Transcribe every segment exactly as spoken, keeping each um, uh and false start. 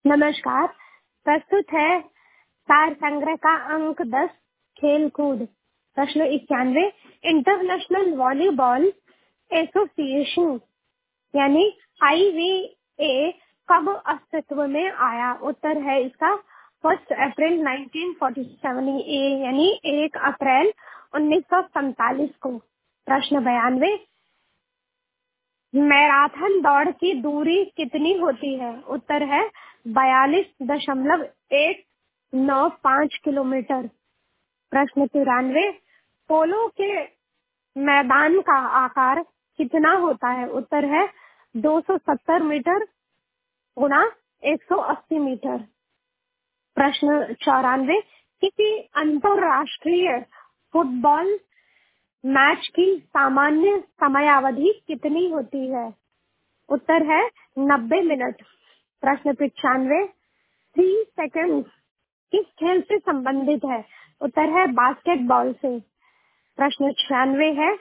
नमस्कार। प्रस्तुत है सार संग्रह का अंक दस खेल कूद। प्रश्न इक्यानवे। इंटरनेशनल वॉलीबॉल एसोसिएशन यानी आई वी ए कब अस्तित्व में आया? उत्तर है इसका फर्स्ट अप्रैल उन्नीस सौ सैंतालीस ए यानी एक अप्रैल उन्नीस सौ सैंतालीस को। प्रश्न बयानवे। मैराथन दौड़ की दूरी कितनी होती है? उत्तर है बयालीस दशमलव एक नौ पाँच किलोमीटर। प्रश्न तिरानवे। पोलो के मैदान का आकार कितना होता है? उत्तर है दो सौ सत्तर मीटर गुना एक सौ अस्सी मीटर। प्रश्न चौरानवे। किसी अंतरराष्ट्रीय फुटबॉल मैच की सामान्य समयावधि कितनी होती है? उत्तर है नब्बे मिनट। प्रश्न पचानवे। थ्री सेकंड किस खेल से संबंधित है? उत्तर है बास्केटबॉल से। प्रश्न छियानवे है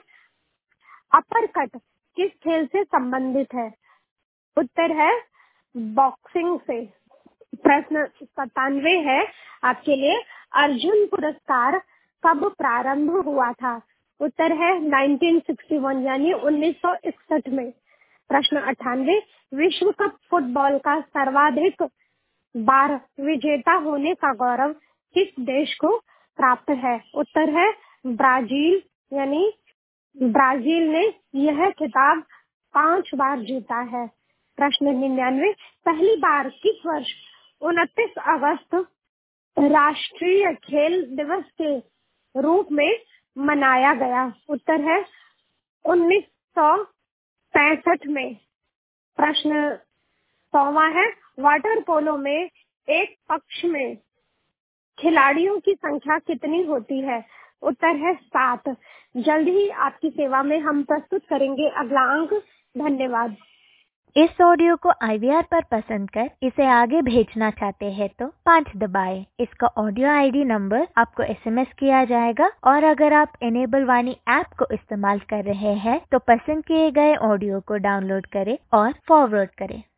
अपर कट किस खेल से संबंधित है? उत्तर है बॉक्सिंग से। प्रश्न सत्तानवे है आपके लिए अर्जुन पुरस्कार कब प्रारंभ हुआ था? उत्तर है उन्नीस सौ इकसठ यानी उन्नीस सौ इकसठ में। प्रश्न अट्ठानवे। विश्व कप फुटबॉल का सर्वाधिक बार विजेता होने का गौरव किस देश को प्राप्त है? उत्तर है ब्राजील यानी ब्राजील ने यह खिताब पांच बार जीता है। प्रश्न निन्यानवे। पहली बार किस वर्ष उनतीस अगस्त राष्ट्रीय खेल दिवस के रूप में मनाया गया? उत्तर है उन्नीस सौ पैंसठ में। प्रश्न सौवा है वाटर पोलो में एक पक्ष में खिलाड़ियों की संख्या कितनी होती है? उत्तर है सात। जल्द ही आपकी सेवा में हम प्रस्तुत करेंगे अगला अंक। धन्यवाद। इस ऑडियो को आई वी आर पर पसंद कर इसे आगे भेजना चाहते हैं तो पाँच दबाएं। इसका ऑडियो आई डी नंबर आपको एस एम एस किया जाएगा और अगर आप इनेबल वाणी ऐप को इस्तेमाल कर रहे हैं तो पसंद किए गए ऑडियो को डाउनलोड करें और फॉरवर्ड करें।